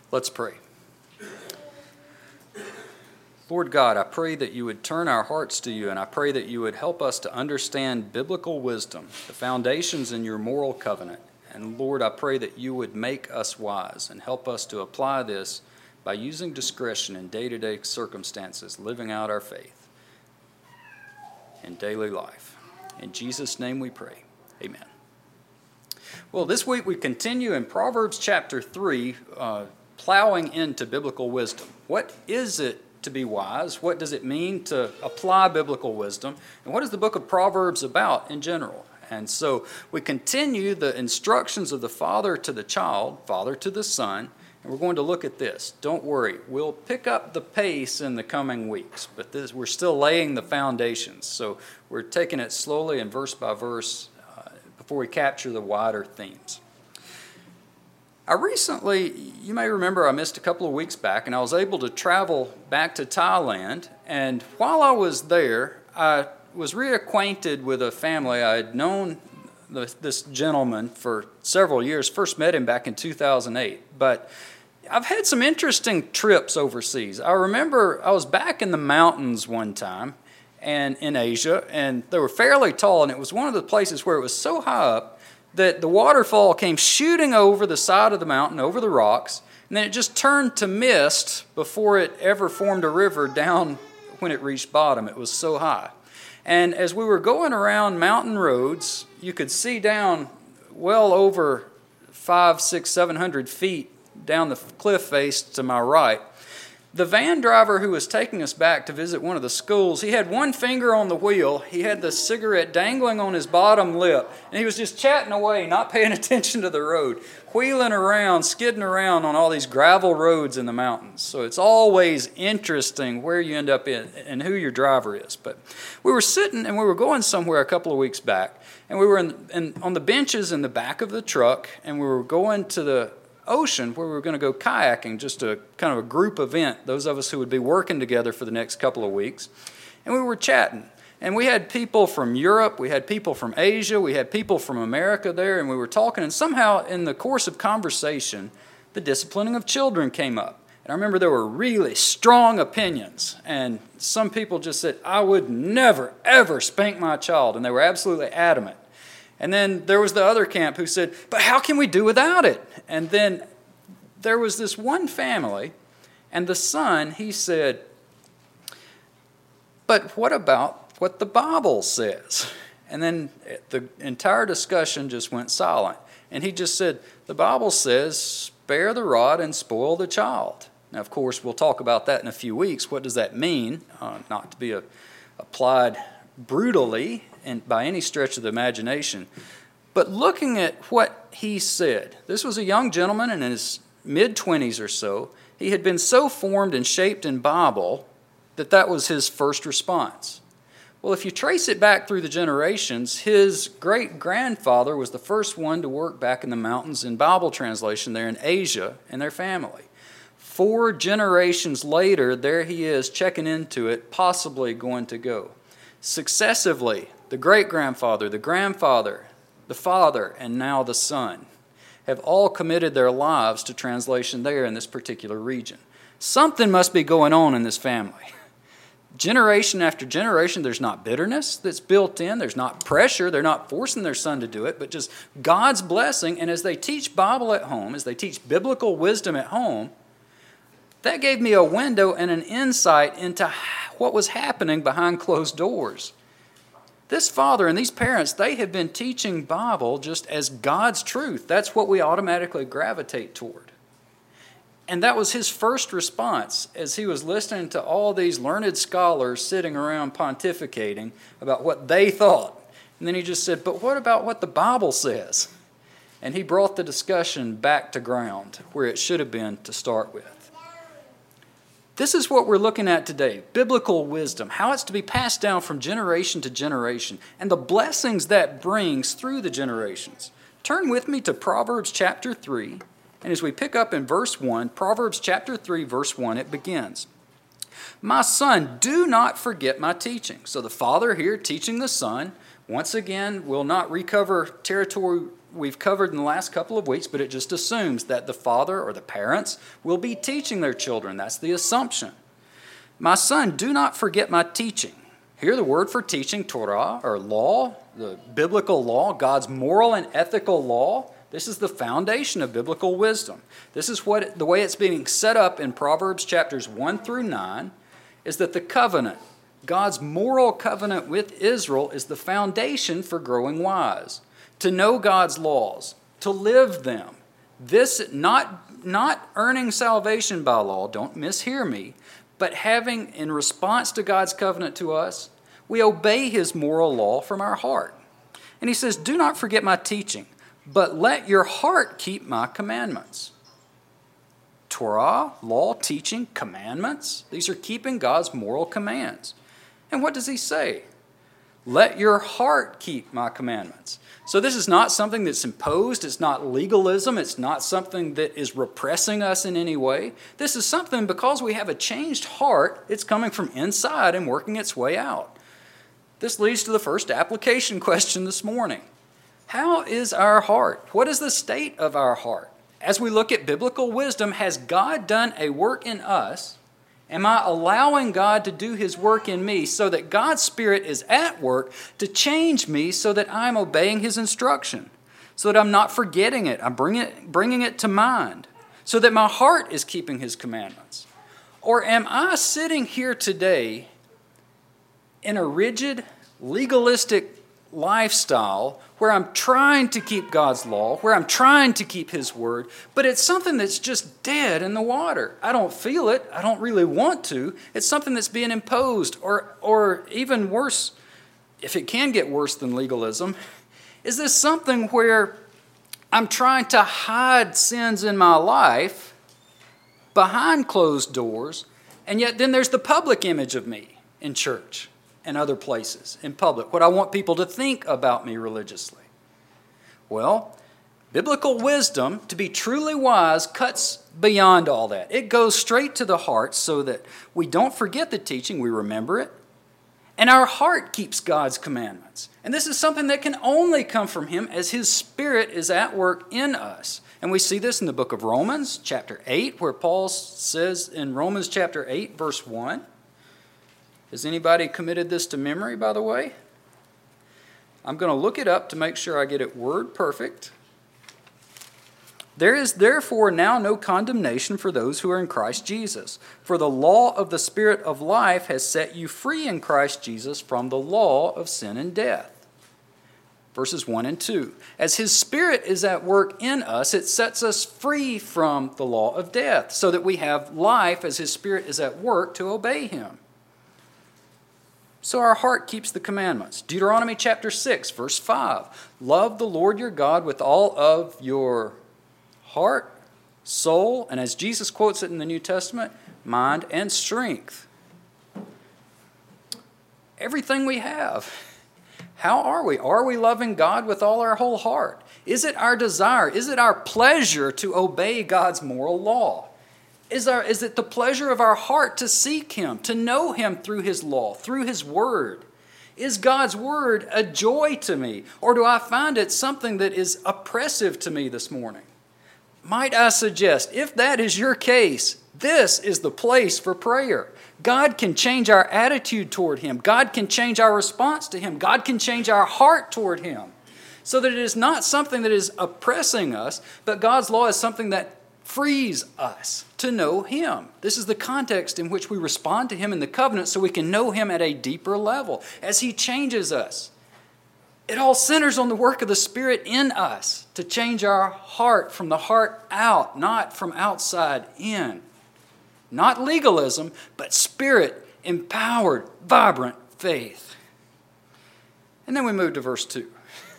Let's pray. Lord God, I pray that you would turn our hearts to you, and I pray that you would help us to understand biblical wisdom, the foundations in your moral covenant. And Lord, I pray that you would make us wise and help us to apply this by using discretion in day-to-day circumstances, living out our faith in daily life. In Jesus' name we pray. Amen. Well, this week we continue in Proverbs chapter 3, plowing into biblical wisdom. What is it to be wise? What does it mean to apply biblical wisdom? And what is the book of Proverbs about in general? And so we continue the instructions of the father to the child, father to the son, and we're going to look at this. Don't worry, we'll pick up the pace in the coming weeks, but we're still laying the foundations. So we're taking it slowly and verse by verse before we capture the wider themes. You may remember I missed a couple of weeks back, and I was able to travel back to Thailand. And while I was there, I was reacquainted with a family. I had known this gentleman for several years, first met him back in 2008. But I've had some interesting trips overseas. I remember I was back in the mountains one time and in Asia, and they were fairly tall, and it was one of the places where it was so high up that the waterfall came shooting over the side of the mountain, over the rocks, and then it just turned to mist before it ever formed a river down when it reached bottom. It was so high. And as we were going around mountain roads, you could see down well over 500, 600, 700 feet down the cliff face to my right. The van driver who was taking us back to visit one of the schools, he had one finger on the wheel, he had the cigarette dangling on his bottom lip, and he was just chatting away, not paying attention to the road, wheeling around, skidding around on all these gravel roads in the mountains. So it's always interesting where you end up in and who your driver is. But we were sitting and we were going somewhere a couple of weeks back, and we were on the benches in the back of the truck, and we were going to the ocean where we were going to go kayaking, just a kind of a group event, those of us who would be working together for the next couple of weeks. And we were chatting. And we had people from Europe, we had people from Asia, we had people from America there, and we were talking. And somehow in the course of conversation, the disciplining of children came up. And I remember there were really strong opinions. And some people just said, I would never, ever spank my child. And they were absolutely adamant. And then there was the other camp who said, but how can we do without it? And then there was this one family, and the son, he said, but what about what the Bible says? And then the entire discussion just went silent. And he just said, the Bible says, spare the rod and spoil the child. Now, of course, we'll talk about that in a few weeks. What does that mean? Not to be applied brutally and by any stretch of the imagination. But looking at what he said, this was a young gentleman in his mid-20s or so. He had been so formed and shaped in Bible that was his first response. Well, if you trace it back through the generations, his great-grandfather was the first one to work back in the mountains in Bible translation there in Asia and their family. 4 generations later, there he is checking into it, possibly going to go. Successively, the great-grandfather, the grandfather, the father, and now the son have all committed their lives to translation there in this particular region. Something must be going on in this family. Generation after generation, there's not bitterness that's built in. There's not pressure. They're not forcing their son to do it, but just God's blessing. And as they teach Bible at home, as they teach biblical wisdom at home, that gave me a window and an insight into what was happening behind closed doors. This father and these parents, they have been teaching Bible just as God's truth. That's what we automatically gravitate toward. And that was his first response as he was listening to all these learned scholars sitting around pontificating about what they thought. And then he just said, but what about what the Bible says? And he brought the discussion back to ground where it should have been to start with. This is what we're looking at today, biblical wisdom, how it's to be passed down from generation to generation, and the blessings that brings through the generations. Turn with me to Proverbs chapter 3, and as we pick up in verse 1, Proverbs chapter 3, verse 1, it begins. My son, do not forget my teaching. So the father here teaching the son, once again, will not recover territory we've covered in the last couple of weeks, but it just assumes that the father or the parents will be teaching their children. That's the assumption. My son, do not forget my teaching. Here the word for teaching, Torah, or law, the biblical law, God's moral and ethical law. This is the foundation of biblical wisdom. This is the way it's being set up in Proverbs chapters 1 through 9, is that the covenant, God's moral covenant with Israel, is the foundation for growing wise. To know God's laws, to live them. This, not earning salvation by law, don't mishear me, but having, in response to God's covenant to us, we obey his moral law from our heart. And he says, do not forget my teaching, but let your heart keep my commandments. Torah, law, teaching, commandments. These are keeping God's moral commands. And what does he say? Let your heart keep my commandments. So this is not something that's imposed. It's not legalism. It's not something that is repressing us in any way. This is something, because we have a changed heart, it's coming from inside and working its way out. This leads to the first application question this morning. How is our heart? What is the state of our heart? As we look at biblical wisdom, has God done a work in us? Am I allowing God to do his work in me so that God's Spirit is at work to change me so that I'm obeying his instruction, so that I'm not forgetting it, I'm bringing it to mind, so that my heart is keeping his commandments? Or am I sitting here today in a rigid, legalistic lifestyle where I'm trying to keep God's law, where I'm trying to keep his word, but it's something that's just dead in the water? I don't feel it. I don't really want to. It's something that's being imposed, or even worse, if it can get worse than legalism, is this something where I'm trying to hide sins in my life behind closed doors, and yet then there's the public image of me in church and other places in public, what I want people to think about me religiously? Well, biblical wisdom, to be truly wise, cuts beyond all that. It goes straight to the heart so that we don't forget the teaching, we remember it, and our heart keeps God's commandments. And this is something that can only come from him as his Spirit is at work in us. And we see this in the book of Romans, chapter 8, where Paul says in Romans chapter 8, verse 1, has anybody committed this to memory, by the way? I'm going to look it up to make sure I get it word perfect. There is therefore now no condemnation for those who are in Christ Jesus. For the law of the Spirit of life has set you free in Christ Jesus from the law of sin and death. Verses 1 and 2. As his Spirit is at work in us, it sets us free from the law of death, so that we have life as his Spirit is at work to obey him. So our heart keeps the commandments. Deuteronomy chapter 6, verse 5. Love the Lord your God with all of your heart, soul, and as Jesus quotes it in the New Testament, mind and strength. Everything we have. How are we? Are we loving God with all our whole heart? Is it our desire? Is it our pleasure to obey God's moral law? Is it the pleasure of our heart to seek him, to know him through his law, through his word? Is God's word a joy to me, or do I find it something that is oppressive to me this morning? Might I suggest, if that is your case, this is the place for prayer. God can change our attitude toward him. God can change our response to him. God can change our heart toward him, so that it is not something that is oppressing us, but God's law is something that frees us to know him. This is the context in which we respond to him in the covenant so we can know him at a deeper level as he changes us. It all centers on the work of the Spirit in us to change our heart from the heart out, not from outside in. Not legalism, but Spirit-empowered, vibrant faith. And then we move to verse 2.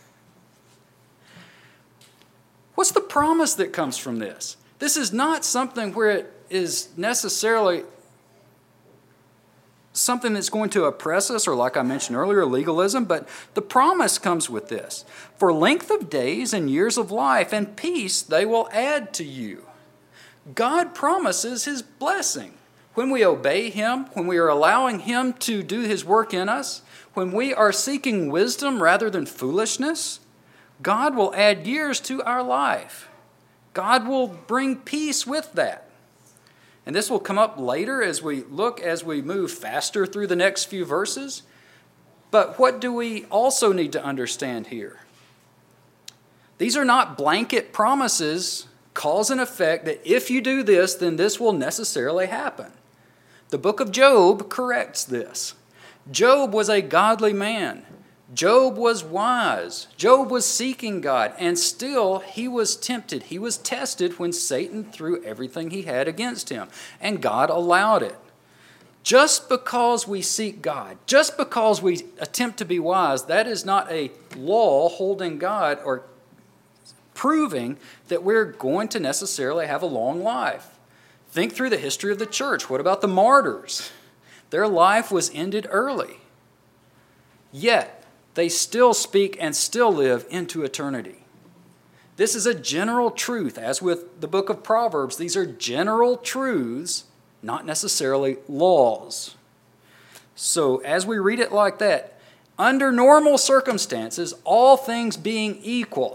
What's the promise that comes from this? This is not something where it is necessarily something that's going to oppress us, or like I mentioned earlier, legalism, but the promise comes with this. For length of days and years of life and peace they will add to you. God promises his blessing. When we obey him, when we are allowing him to do his work in us, when we are seeking wisdom rather than foolishness, God will add years to our life. God will bring peace with that. And this will come up later as we move faster through the next few verses. But what do we also need to understand here? These are not blanket promises, cause and effect, that if you do this, then this will necessarily happen. The book of Job corrects this. Job was a godly man. Job was wise. Job was seeking God, and still he was tempted. He was tested when Satan threw everything he had against him, and God allowed it. Just because we seek God, just because we attempt to be wise, that is not a law holding God or proving that we're going to necessarily have a long life. Think through the history of the church. What about the martyrs? Their life was ended early. Yet, they still speak and still live into eternity. This is a general truth. As with the book of Proverbs, these are general truths, not necessarily laws. So as we read it like that, under normal circumstances, all things being equal,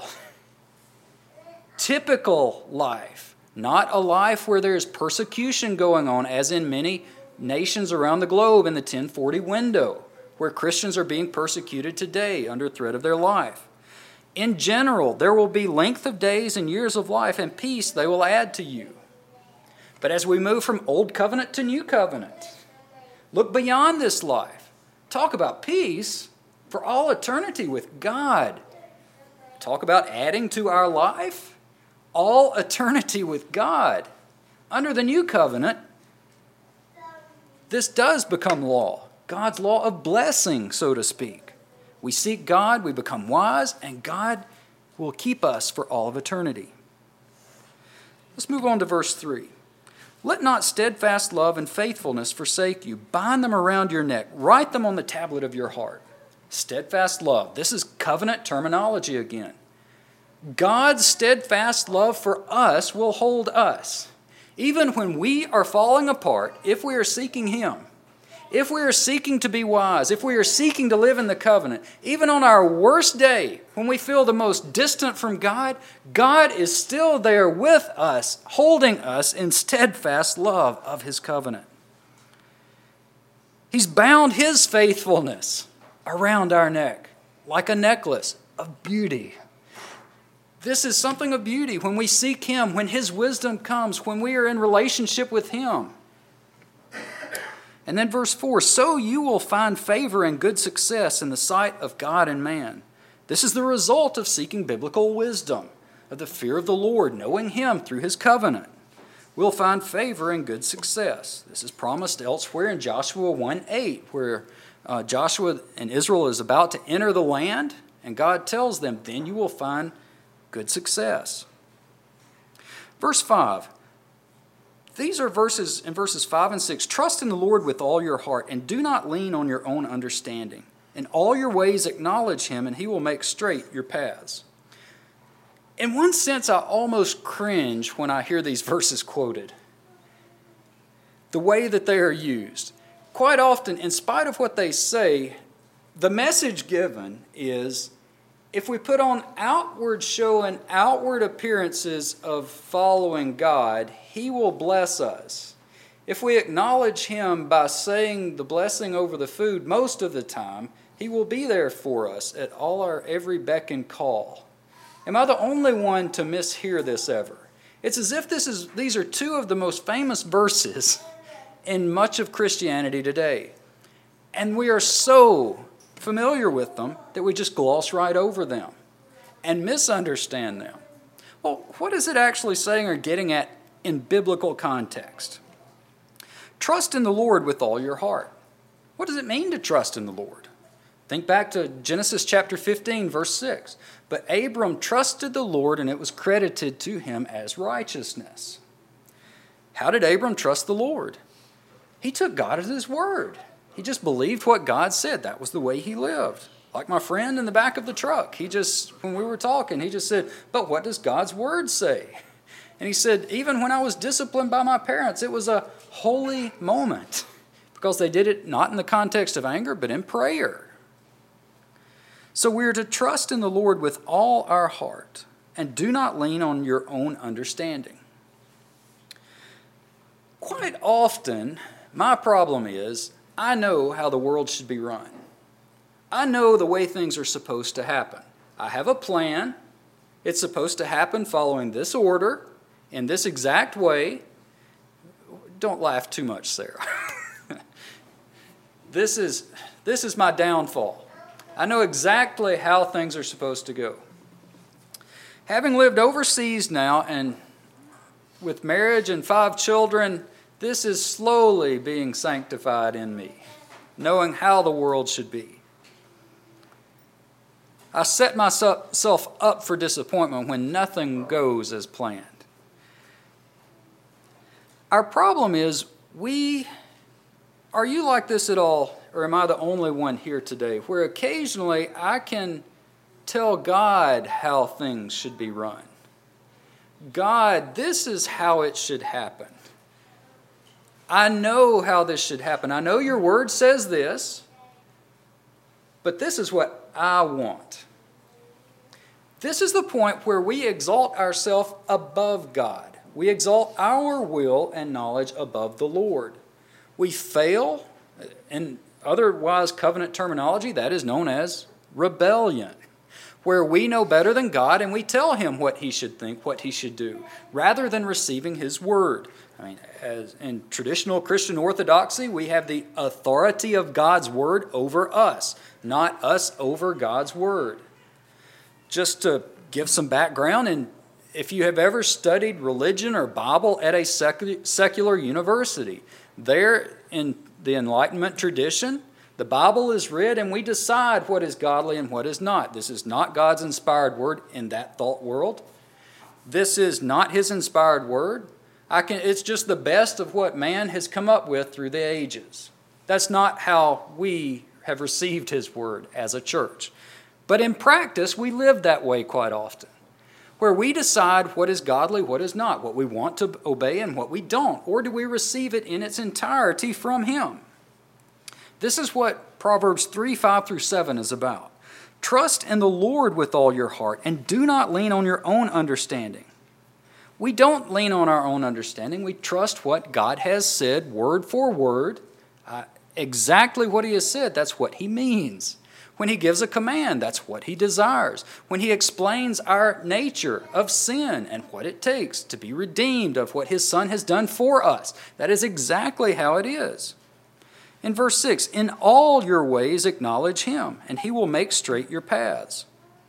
typical life, not a life where there's persecution going on, as in many nations around the globe in the 1040 window, where Christians are being persecuted today under threat of their life. In general, there will be length of days and years of life and peace they will add to you. But as we move from Old Covenant to New Covenant, look beyond this life. Talk about peace for all eternity with God. Talk about adding to our life, all eternity with God. Under the New Covenant, this does become law. God's law of blessing, so to speak. We seek God, we become wise, and God will keep us for all of eternity. Let's move on to verse 3. Let not steadfast love and faithfulness forsake you. Bind them around your neck. Write them on the tablet of your heart. Steadfast love. This is covenant terminology again. God's steadfast love for us will hold us. Even when we are falling apart, if we are seeking Him, if we are seeking to be wise, if we are seeking to live in the covenant, even on our worst day, when we feel the most distant from God, God is still there with us, holding us in steadfast love of His covenant. He's bound His faithfulness around our neck like a necklace of beauty. This is something of beauty when we seek Him, when His wisdom comes, when we are in relationship with Him. And then verse 4, so you will find favor and good success in the sight of God and man. This is the result of seeking biblical wisdom, of the fear of the Lord, knowing Him through His covenant. We'll find favor and good success. This is promised elsewhere in Joshua 1:8, where Joshua and Israel is about to enter the land, and God tells them, then you will find good success. Verse 5. These are verses 5 and 6. Trust in the Lord with all your heart, and do not lean on your own understanding. In all your ways acknowledge Him, and He will make straight your paths. In one sense, I almost cringe when I hear these verses quoted. The way that they are used. Quite often, in spite of what they say, the message given is, if we put on outward show and outward appearances of following God, He will bless us. If we acknowledge Him by saying the blessing over the food most of the time, He will be there for us at all our every beck and call. Am I the only one to mishear this ever? It's as if these are two of the most famous verses in much of Christianity today. And we are so familiar with them that we just gloss right over them and misunderstand them. Well, what is it actually saying or getting at in biblical context? Trust in the Lord with all your heart. What does it mean to trust in the Lord? Think back to Genesis chapter 15, verse 6. But Abram trusted the Lord, and it was credited to him as righteousness. How did Abram trust the Lord? He took God at His word. He just believed what God said. That was the way he lived. Like my friend in the back of the truck. When we were talking, he just said, but what does God's word say? And he said, even when I was disciplined by my parents, it was a holy moment. Because they did it not in the context of anger, but in prayer. So we are to trust in the Lord with all our heart and do not lean on your own understanding. Quite often, my problem is I know how the world should be run. I know the way things are supposed to happen. I have a plan. It's supposed to happen following this order, in this exact way. Don't laugh too much, Sarah. This is my downfall. I know exactly how things are supposed to go. Having lived overseas now and with marriage and 5 children, this is slowly being sanctified in me, knowing how the world should be. I set myself up for disappointment when nothing goes as planned. Our problem is, are you like this at all, or am I the only one here today, where occasionally I can tell God how things should be run? God, this is how it should happen. I know how this should happen. I know your word says this, but this is what I want. This is the point where we exalt ourselves above God. We exalt our will and knowledge above the Lord. We fail, in otherwise covenant terminology, that is known as rebellion, where we know better than God and we tell him what he should think, what he should do, rather than receiving his word. I mean, as in traditional Christian orthodoxy, we have the authority of God's word over us, not us over God's word. Just to give some background, and if you have ever studied religion or Bible at a secular university, there in the Enlightenment tradition, the Bible is read and we decide what is godly and what is not. This is not God's inspired word in that thought world. This is not his inspired word. It's just the best of what man has come up with through the ages. That's not how we have received his word as a church. But in practice, we live that way quite often, where we decide what is godly, what is not, what we want to obey and what we don't, or do we receive it in its entirety from him? This is what Proverbs 3:5-7 is about. Trust in the Lord with all your heart and do not lean on your own understanding. We don't lean on our own understanding. We trust what God has said word for word. Exactly what he has said, that's what he means. When he gives a command, that's what he desires. When he explains our nature of sin and what it takes to be redeemed of what his Son has done for us, that is exactly how it is. In verse 6, in all your ways acknowledge him, and he will make straight your paths.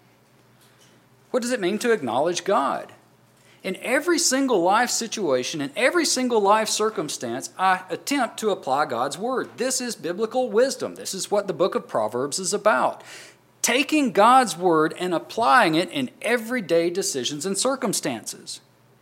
What does it mean to acknowledge God? In every single life situation, in every single life circumstance, I attempt to apply God's word. This is biblical wisdom. This is what the book of Proverbs is about. Taking God's word and applying it in everyday decisions and circumstances.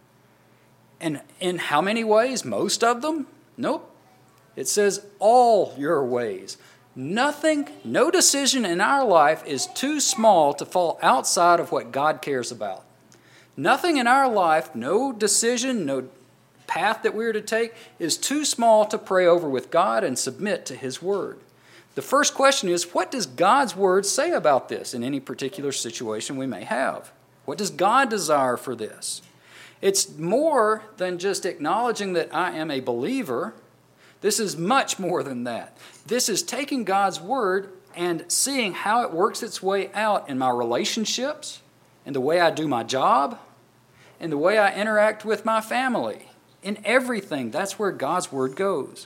And in how many ways? Most of them? Nope. It says all your ways. Nothing, no decision in our life is too small to fall outside of what God cares about. Nothing in our life, no decision, no path that we are to take is too small to pray over with God and submit to his word. The first question is, what does God's word say about this in any particular situation we may have? What does God desire for this? It's more than just acknowledging that I am a believer. This is much more than that. This is taking God's word and seeing how it works its way out in my relationships, in the way I do my job, in the way I interact with my family. In everything, that's where God's word goes.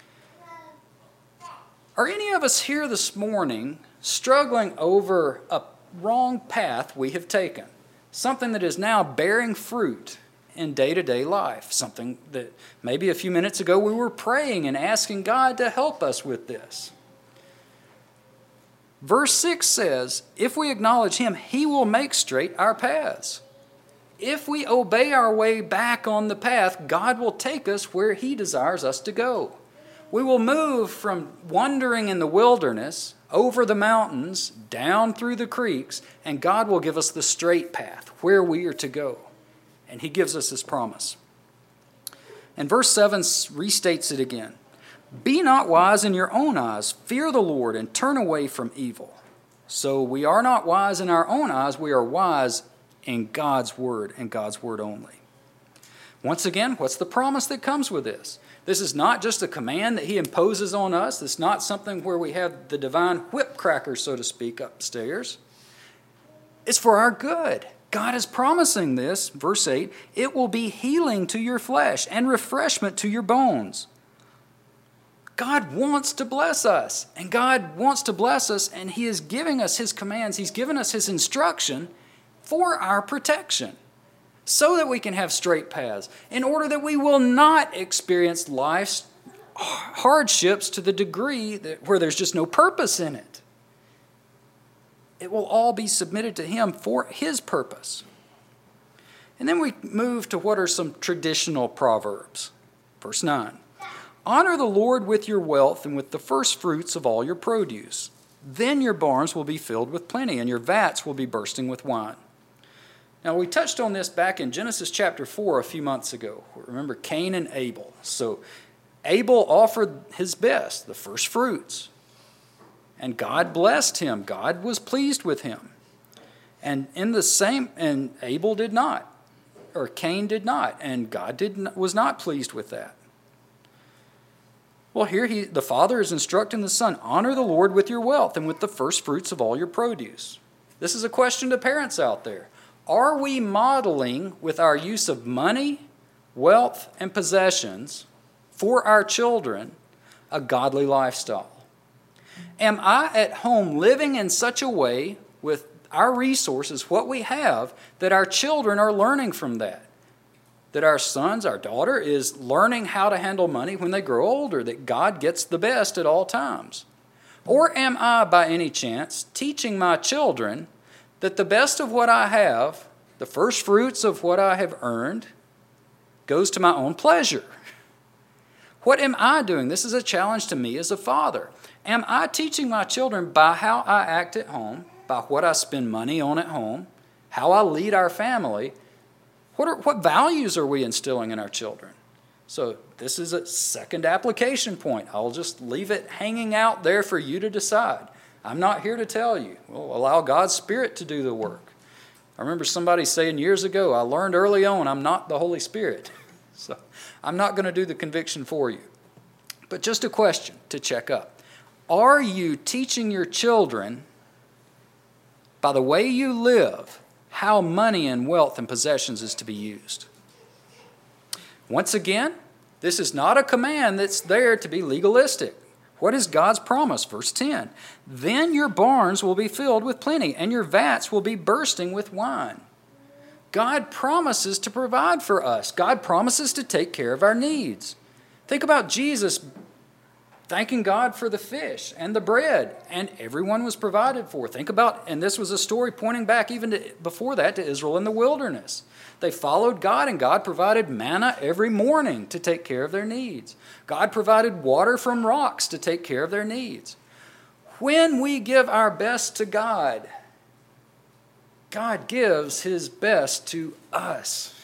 Are any of us here this morning struggling over a wrong path we have taken? Something that is now bearing fruit in day-to-day life. Something that maybe a few minutes ago we were praying and asking God to help us with this. Verse 6 says, if we acknowledge him, he will make straight our paths. If we obey our way back on the path, God will take us where he desires us to go. We will move from wandering in the wilderness, over the mountains, down through the creeks, and God will give us the straight path, where we are to go. And he gives us his promise. And verse 7 restates it again. Be not wise in your own eyes. Fear the Lord and turn away from evil. So we are not wise in our own eyes. We are wise in God's word and God's word only. Once again, what's the promise that comes with this? This is not just a command that he imposes on us. It's not something where we have the divine whip cracker, so to speak, upstairs. It's for our good. God is promising this, verse 8, it will be healing to your flesh and refreshment to your bones. God wants to bless us, and God wants to bless us, and he is giving us his commands. He's given us his instruction for our protection, so that we can have straight paths, in order that we will not experience life's hardships to the degree where there's just no purpose in it. It will all be submitted to him for his purpose. And then we move to what are some traditional proverbs. Verse 9. Honor the Lord with your wealth and with the first fruits of all your produce. Then your barns will be filled with plenty, and your vats will be bursting with wine. Now, we touched on this back in Genesis chapter 4 a few months ago. Remember Cain and Abel. So Abel offered his best, the first fruits. And God blessed him. God was pleased with him. And Abel did not, or Cain did not, and God was not pleased with that. Well, here the father is instructing the son, honor the Lord with your wealth and with the first fruits of all your produce. This is a question to parents out there. Are we modeling with our use of money, wealth, and possessions for our children a godly lifestyle? Am I at home living in such a way with our resources, what we have, that our children are learning from that? That our sons, our daughter is learning how to handle money when they grow older, that God gets the best at all times? Or am I, by any chance, teaching my children that the best of what I have, the first fruits of what I have earned, goes to my own pleasure? What am I doing? This is a challenge to me as a father. Am I teaching my children by how I act at home, by what I spend money on at home, how I lead our family? What values are we instilling in our children? So this is a second application point. I'll just leave it hanging out there for you to decide. I'm not here to tell you. We'll allow God's Spirit to do the work. I remember somebody saying years ago, I learned early on I'm not the Holy Spirit. So I'm not going to do the conviction for you. But just a question to check up. Are you teaching your children, by the way you live, how money and wealth and possessions is to be used? Once again, this is not a command that's there to be legalistic. What is God's promise? Verse 10, then your barns will be filled with plenty, and your vats will be bursting with wine. God promises to provide for us. God promises to take care of our needs. Think about Jesus thanking God for the fish and the bread, and everyone was provided for. Think about, and this was a story pointing back even before that to Israel in the wilderness. They followed God, and God provided manna every morning to take care of their needs. God provided water from rocks to take care of their needs. When we give our best to God, God gives his best to us.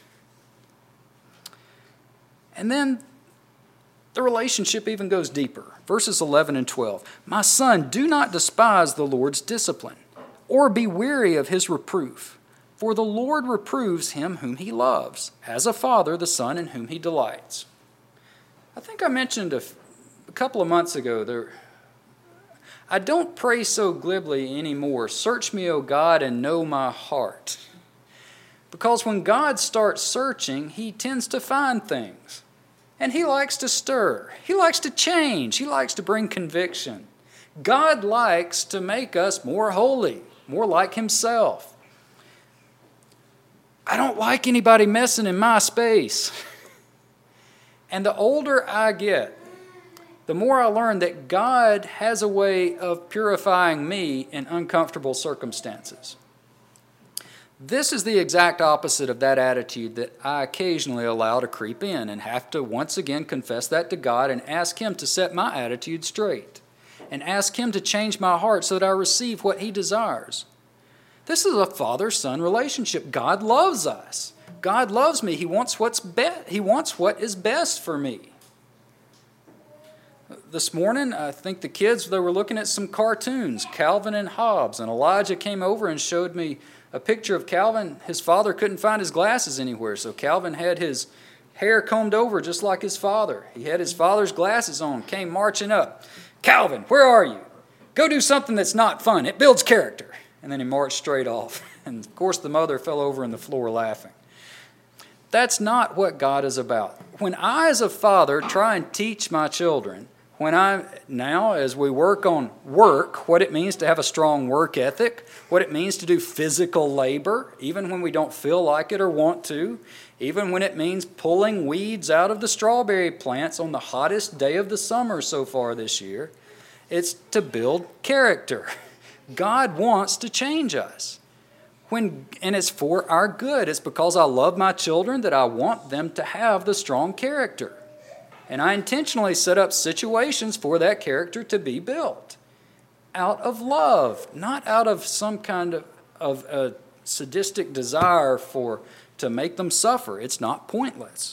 And then the relationship even goes deeper. Verses 11 and 12. My son, do not despise the Lord's discipline, or be weary of his reproof. For the Lord reproves him whom he loves, as a father the son in whom he delights. I think I mentioned a couple of months ago, I don't pray so glibly anymore, search me, O God, and know my heart. Because when God starts searching, he tends to find things. And he likes to stir. He likes to change. He likes to bring conviction. God likes to make us more holy, more like himself. I don't like anybody messing in my space. And the older I get, the more I learn that God has a way of purifying me in uncomfortable circumstances. This is the exact opposite of that attitude that I occasionally allow to creep in and have to once again confess that to God and ask him to set my attitude straight and ask him to change my heart so that I receive what he desires. This is a father-son relationship. God loves us. God loves me. He wants what is best for me. This morning, I think the kids, they were looking at some cartoons, Calvin and Hobbes, and Elijah came over and showed me a picture of Calvin. His father couldn't find his glasses anywhere, so Calvin had his hair combed over just like his father. He had his father's glasses on, came marching up. Calvin, where are you? Go do something that's not fun. It builds character. And then he marched straight off. And of course the mother fell over on the floor laughing. That's not what God is about. When I as a father try and teach my children, now as we work on work, what it means to have a strong work ethic, what it means to do physical labor, even when we don't feel like it or want to, even when it means pulling weeds out of the strawberry plants on the hottest day of the summer so far this year, it's to build character. God wants to change us. And it's for our good. It's because I love my children that I want them to have the strong character. And I intentionally set up situations for that character to be built out of love, not out of some kind of a sadistic desire to make them suffer. It's not pointless.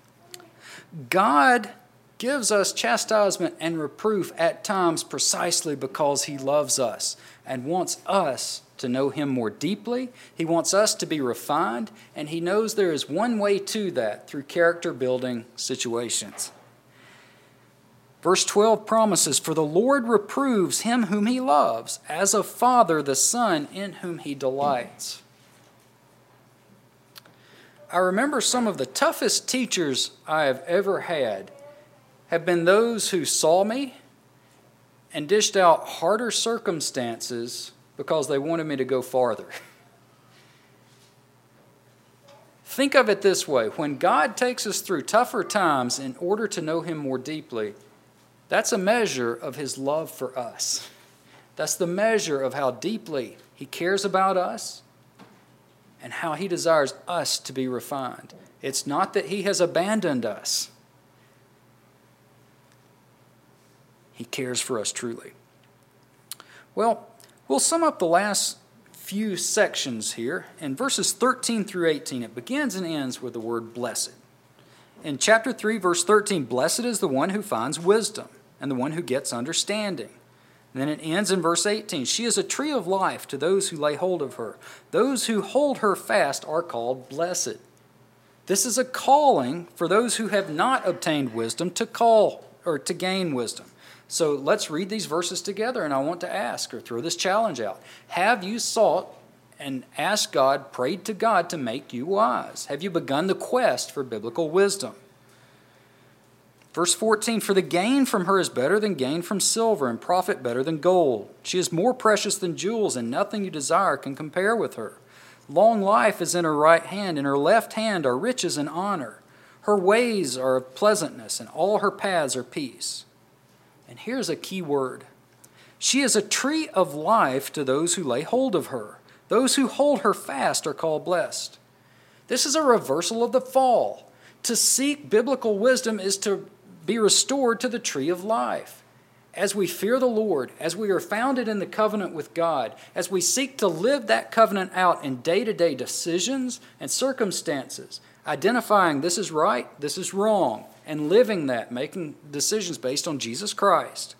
God gives us chastisement and reproof at times precisely because He loves us and wants us to know Him more deeply. He wants us to be refined, and He knows there is one way to that through character-building situations. Verse 12 promises, "For the Lord reproves him whom He loves, as a father the son in whom He delights." I remember some of the toughest teachers I have ever had have been those who saw me and dished out harder circumstances because they wanted me to go farther. Think of it this way. When God takes us through tougher times in order to know Him more deeply, that's a measure of His love for us. That's the measure of how deeply He cares about us and how He desires us to be refined. It's not that He has abandoned us. He cares for us truly. Well, we'll sum up the last few sections here. In verses 13 through 18, it begins and ends with the word blessed. In chapter 3, verse 13, "Blessed is the one who finds wisdom and the one who gets understanding." And then it ends in verse 18, "She is a tree of life to those who lay hold of her. Those who hold her fast are called blessed." This is a calling for those who have not obtained wisdom to call or to gain wisdom. So let's read these verses together, and I want to ask or throw this challenge out. Have you sought and asked God, prayed to God to make you wise? Have you begun the quest for biblical wisdom? Verse 14, "For the gain from her is better than gain from silver, and profit better than gold. She is more precious than jewels, and nothing you desire can compare with her. Long life is in her right hand, in her left hand are riches and honor. Her ways are of pleasantness, and all her paths are peace." And here's a key word. "She is a tree of life to those who lay hold of her. Those who hold her fast are called blessed." This is a reversal of the fall. To seek biblical wisdom is to be restored to the tree of life. As we fear the Lord, as we are founded in the covenant with God, as we seek to live that covenant out in day-to-day decisions and circumstances, identifying this is right, this is wrong, and living that, making decisions based on Jesus Christ.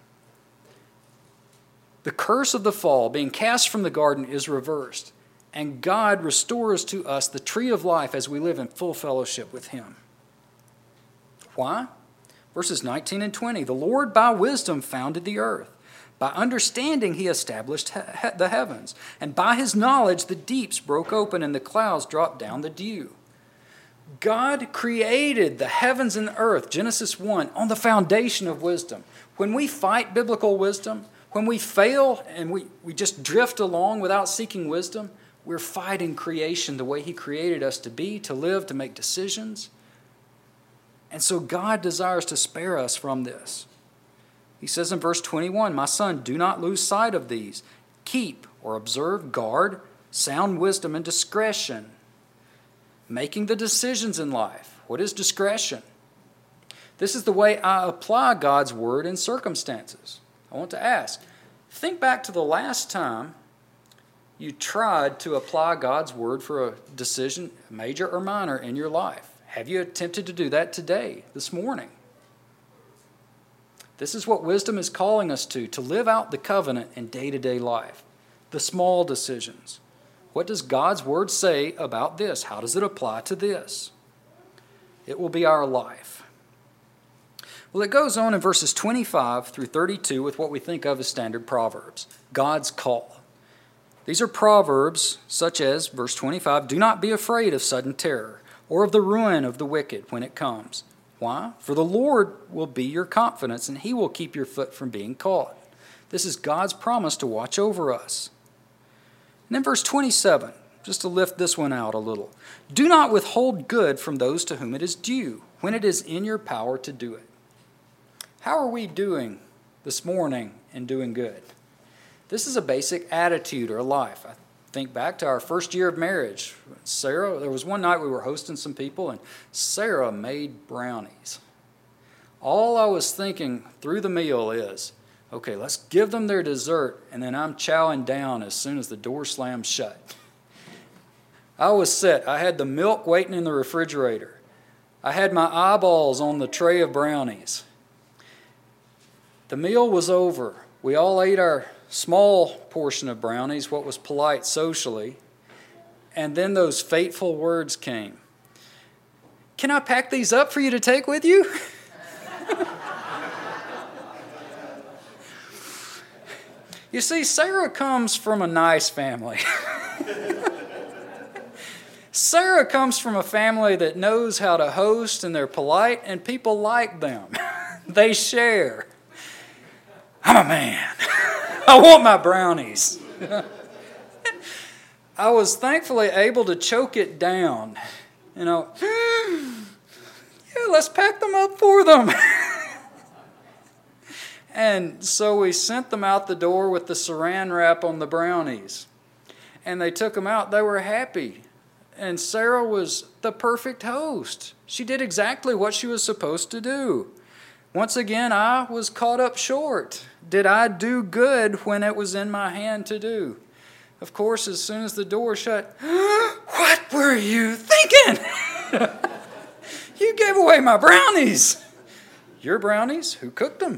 The curse of the fall, being cast from the garden, is reversed, and God restores to us the tree of life as we live in full fellowship with Him. Why? Verses 19 and 20, "The Lord by wisdom founded the earth. By understanding He established the heavens, and by His knowledge the deeps broke open and the clouds dropped down the dew." God created the heavens and the earth, Genesis 1, on the foundation of wisdom. When we fight biblical wisdom, when we fail and we just drift along without seeking wisdom, we're fighting creation the way He created us to be, to live, to make decisions. And so God desires to spare us from this. He says in verse 21, "My son, do not lose sight of these. Keep or observe, guard, sound wisdom and discretion." Making the decisions in life. What is discretion? This is the way I apply God's word in circumstances. I want to ask, think back to the last time you tried to apply God's word for a decision, major or minor, in your life. Have you attempted to do that today, this morning? This is what wisdom is calling us to live out the covenant in day-to-day life, the small decisions. What does God's word say about this? How does it apply to this? It will be our life. Well, it goes on in verses 25 through 32 with what we think of as standard proverbs, God's call. These are proverbs such as, verse 25, do not be afraid of sudden terror or of the ruin of the wicked when it comes. Why? For the Lord will be your confidence, and he will keep your foot from being caught. This is God's promise to watch over us. And then verse 27, just to lift this one out a little. Do not withhold good from those to whom it is due, when it is in your power to do it. How are we doing this morning in doing good? This is a basic attitude or life. I think back to our first year of marriage. Sarah, there was one night we were hosting some people, and Sarah made brownies. All I was thinking through the meal is, okay, let's give them their dessert, and then I'm chowing down as soon as the door slams shut. I was set. I had the milk waiting in the refrigerator. I had my eyeballs on the tray of brownies. The meal was over. We all ate our small portion of brownies, what was polite socially, and then those fateful words came. Can I pack these up for you to take with you? You see, Sarah comes from a nice family. Sarah comes from a family that knows how to host, and they're polite, and people like them. They share. I'm a man. I want my brownies. I was thankfully able to choke it down. Yeah, let's pack them up for them. And so we sent them out the door with the saran wrap on the brownies. And they took them out. They were happy. And Sarah was the perfect host. She did exactly what she was supposed to do. Once again, I was caught up short. Did I do good when it was in my hand to do? Of course, as soon as the door shut, what were you thinking? You gave away my brownies. Your brownies? Who cooked them?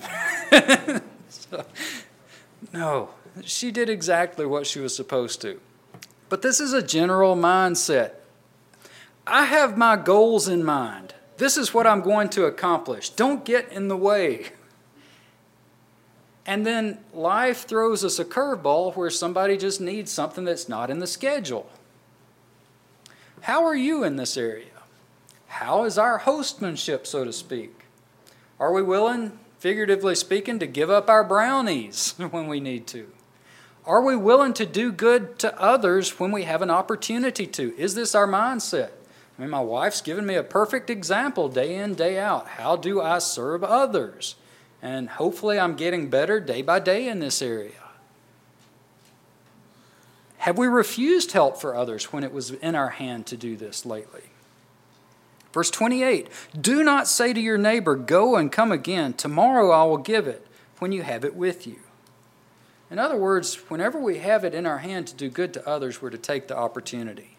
No, she did exactly what she was supposed to. But this is a general mindset. I have my goals in mind. This is what I'm going to accomplish. Don't get in the way. And then life throws us a curveball where somebody just needs something that's not in the schedule. How are you in this area? How is our hostmanship, so to speak? Are we willing, figuratively speaking, to give up our brownies when we need to? Are we willing to do good to others when we have an opportunity to? Is this our mindset? I mean, my wife's given me a perfect example day in, day out. How do I serve others? And hopefully I'm getting better day by day in this area. Have we refused help for others when it was in our hand to do this lately? Verse 28, do not say to your neighbor, go and come again. Tomorrow I will give it when you have it with you. In other words, whenever we have it in our hand to do good to others, we're to take the opportunity.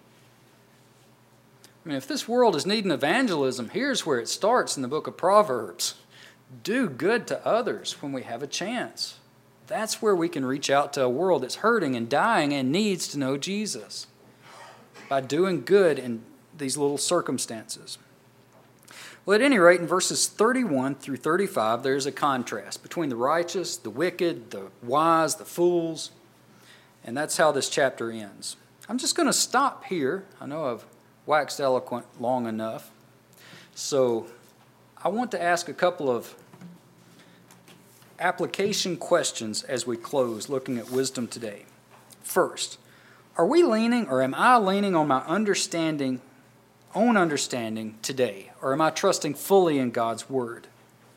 I mean, if this world is needing evangelism, here's where it starts in the book of Proverbs. Do good to others when we have a chance. That's where we can reach out to a world that's hurting and dying and needs to know Jesus. By doing good in these little circumstances. Well, at any rate, in verses 31 through 35, there's a contrast between the righteous, the wicked, the wise, the fools. And that's how this chapter ends. I'm just going to stop here. I know I've waxed eloquent long enough. So I want to ask a couple of application questions as we close looking at wisdom today. First, are we leaning, or am I leaning on my own understanding today? Or am I trusting fully in God's Word?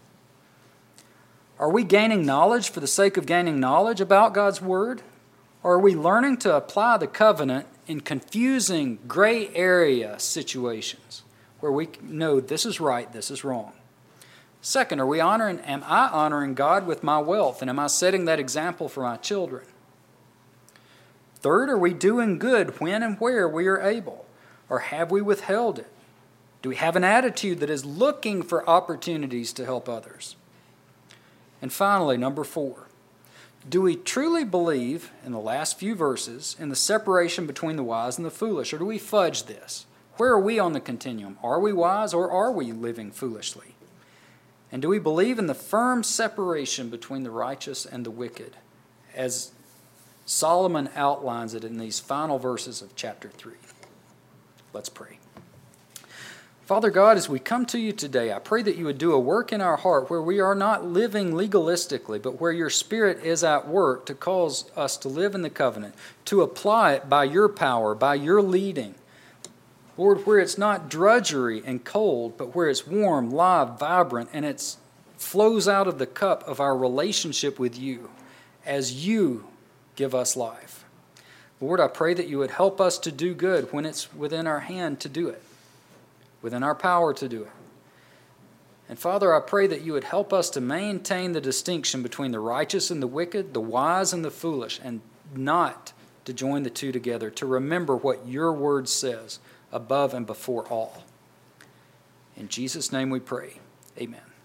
Are we gaining knowledge for the sake of gaining knowledge about God's Word? Or are we learning to apply the covenant in confusing gray area situations where we know this is right, this is wrong? Second, am I honoring God with my wealth, and am I setting that example for my children? Third, are we doing good when and where we are able? Or have we withheld it? Do we have an attitude that is looking for opportunities to help others? And finally, number 4, do we truly believe, in the last few verses, in the separation between the wise and the foolish, or do we fudge this? Where are we on the continuum? Are we wise, or are we living foolishly? And do we believe in the firm separation between the righteous and the wicked, as Solomon outlines it in these final verses of chapter 3? Let's pray. Father God, as we come to you today, I pray that you would do a work in our heart where we are not living legalistically, but where your Spirit is at work to cause us to live in the covenant, to apply it by your power, by your leading. Lord, where it's not drudgery and cold, but where it's warm, live, vibrant, and it flows out of the cup of our relationship with you as you give us life. Lord, I pray that you would help us to do good when it's within our hand to do it, within our power to do it. And Father, I pray that you would help us to maintain the distinction between the righteous and the wicked, the wise and the foolish, and not to join the two together, to remember what your word says above and before all. In Jesus' name we pray. Amen.